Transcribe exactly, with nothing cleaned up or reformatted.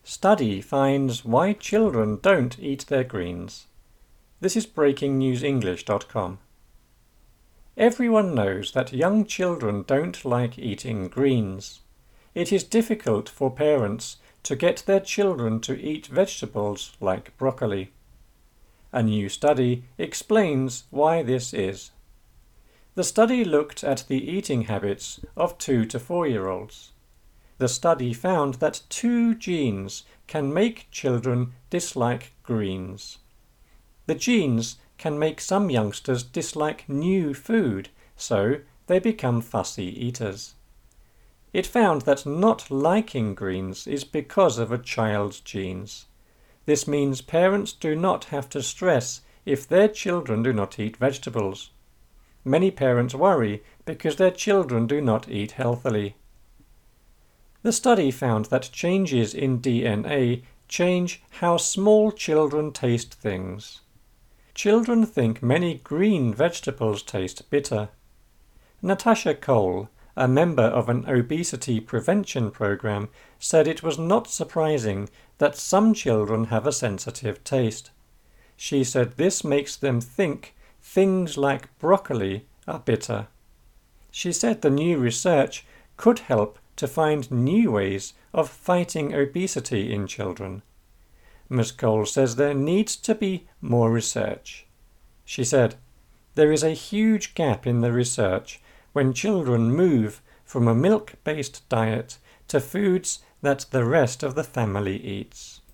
Study finds why children don't eat their greens. This is breaking news english dot com. Everyone knows that young children don't like eating greens. It is difficult for parents to get their children to eat vegetables like broccoli. A new study explains why this is. The study looked at the eating habits of two to four-year-olds. The study found that two genes can make children dislike greens. The genes can make some youngsters dislike new food, so they become fussy eaters. It found that not liking greens is because of a child's genes. This means parents do not have to stress if their children do not eat vegetables. Many parents worry because their children do not eat healthily. The study found that changes in D N A change how small children taste things. Children think many green vegetables taste bitter. Natasha Cole, a member of an obesity prevention program, said it was not surprising that some children have a sensitive taste. She said this makes them think things like broccoli are bitter. She said the new research could help to find new ways of fighting obesity in children. Miz Cole says there needs to be more research. She said, "There is a huge gap in the research when children move from a milk-based diet to foods that the rest of the family eats."